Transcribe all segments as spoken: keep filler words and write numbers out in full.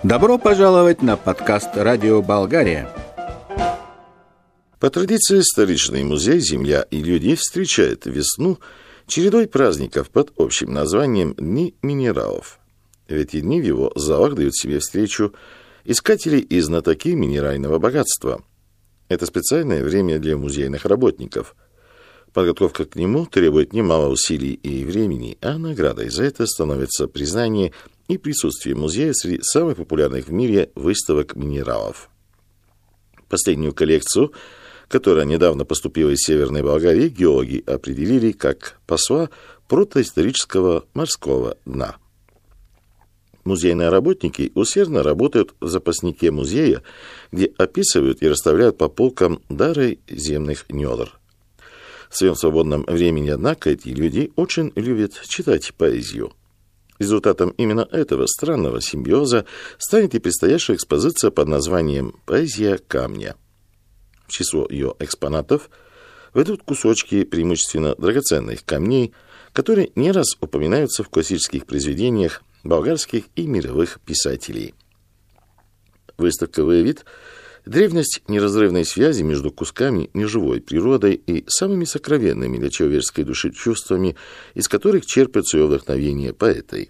Добро пожаловать на подкаст «Радио Болгария». По традиции, столичный музей «Земля и люди» встречает весну чередой праздников под общим названием «Дни минералов». В эти дни в его залах дают себе встречу искатели и знатоки минерального богатства. Это специальное время для музейных работников. Подготовка к нему требует немало усилий и времени, а наградой за это становится признание и присутствие музея среди самых популярных в мире выставок минералов. Последнюю коллекцию, которая недавно поступила из Северной Болгарии, геологи определили как посла протоисторического морского дна. Музейные работники усердно работают в запаснике музея, где описывают и расставляют по полкам дары земных недр. В своем свободном времени, однако, эти люди очень любят читать поэзию. Результатом именно этого странного симбиоза станет и предстоящая экспозиция под названием «Поэзия камня». В число ее экспонатов войдут кусочки преимущественно драгоценных камней, которые не раз упоминаются в классических произведениях болгарских и мировых писателей. Выставка выявит древность неразрывной связи между кусками неживой природой и самыми сокровенными для человеческой души чувствами, из которых черпает свое вдохновение поэты.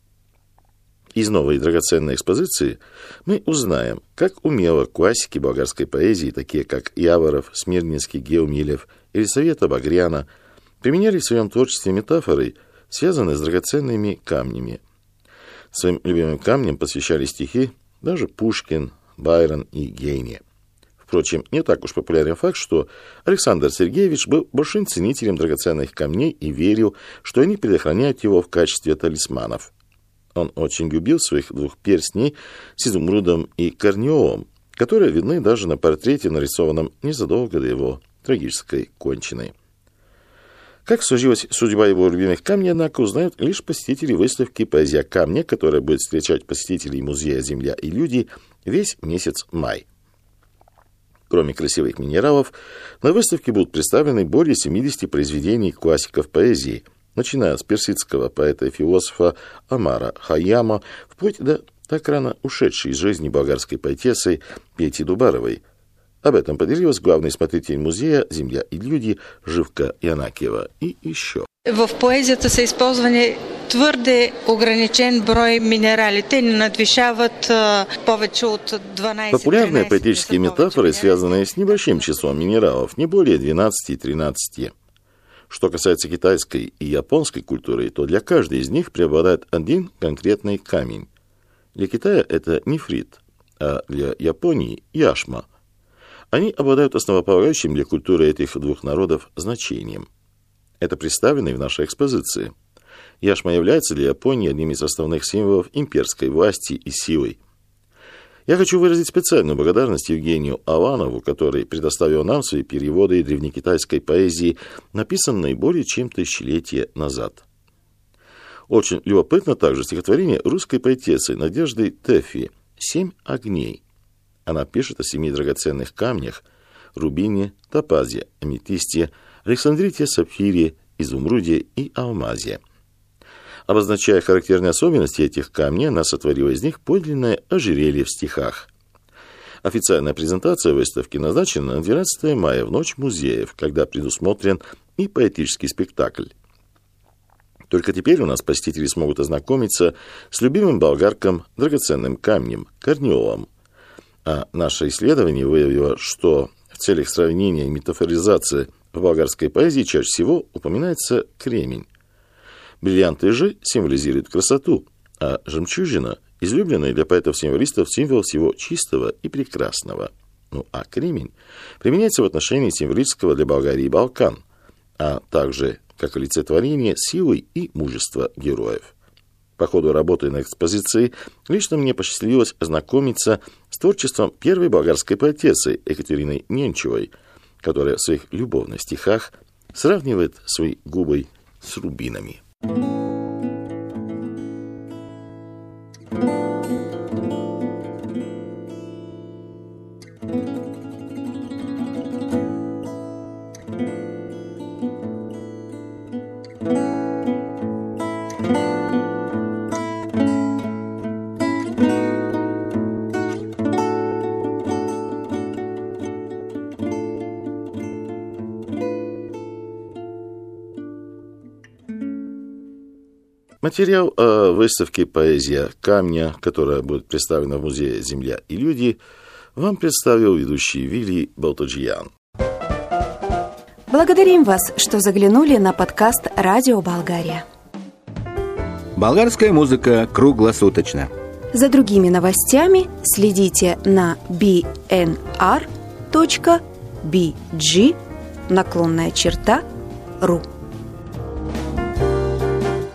Из новой драгоценной экспозиции мы узнаем, как умело классики болгарской поэзии, такие как Яворов, Смирнинский, Геомилев, Елисавета Багряна, применяли в своем творчестве метафоры, связанные с драгоценными камнями. Своим любимым камням посвящали стихи даже Пушкин, Байрон и Гейне. Впрочем, не так уж популярен факт, что Александр Сергеевич был большим ценителем драгоценных камней и верил, что они предохраняют его в качестве талисманов. Он очень любил своих двух перстней с изумрудом и корнеолом, которые видны даже на портрете, нарисованном незадолго до его трагической кончины. Как сложилась судьба его любимых камней, однако, узнают лишь посетители выставки «Поэзия камня», которая будет встречать посетителей музея «Земля и люди» весь месяц май. Кроме красивых минералов, на выставке будут представлены более семидесяти произведений классиков поэзии, начиная с персидского поэта и философа Омара Хайяма, вплоть до так рано ушедшей из жизни болгарской поэтессы Пети Дубаровой. Об этом поделилась главный смотритель музея «Земля и люди» Живка Янакиева. И еще. В поэзията са използвани твърде ограничен брой минерали. Те не надвишават повече от дванайсет. Популярные поэтические метафоры, связанные с небольшим числом минералов, не более двенадцати-тринадцати. Что касается китайской и японской культуры, то для каждой из них преобладает один конкретный камень. Для Китая это нефрит, а для Японии – яшма. Они обладают основополагающим для культуры этих двух народов значением. Это представлено и в нашей экспозиции. Яшма является для Японии одним из основных символов имперской власти и силы. Я хочу выразить специальную благодарность Евгению Аланову, который предоставил нам свои переводы древнекитайской поэзии, написанные более чем тысячелетия назад. Очень любопытно также стихотворение русской поэтессы Надежды Тэффи «Семь огней». Она пишет о семи драгоценных камнях – рубине, топазе, аметисте, александрите, сапфире, изумруде и алмазе. Обозначая характерные особенности этих камней, она сотворила из них подлинное ожерелье в стихах. Официальная презентация выставки назначена на двенадцатое мая, в ночь музеев, когда предусмотрен и поэтический спектакль. Только теперь у нас посетители смогут ознакомиться с любимым болгаркам драгоценным камнем – корнеолом. А наше исследование выявило, что в целях сравнения и метафоризации в болгарской поэзии чаще всего упоминается кремень. Бриллианты же символизируют красоту, а жемчужина – излюбленный для поэтов-символистов символ всего чистого и прекрасного. Ну а кремень применяется в отношении символического для Болгарии Балкан, а также как олицетворение силы и мужества героев. По ходу работы на экспозиции лично мне посчастливилось ознакомиться с творчеством первой болгарской поэтессы Екатерины Ненчевой, которая в своих любовных стихах сравнивает свои губы с рубинами. Материал о выставке «Поэзия камня», которая будет представлена в музее «Земля и люди», вам представил ведущий Вилли Болтоджиян. Благодарим вас, что заглянули на подкаст «Радио Болгария». Болгарская музыка круглосуточно. За другими новостями следите на би эн ар точка би джи наклонная черта ру.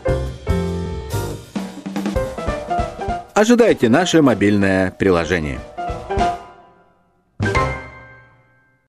Ожидайте наше мобильное приложение.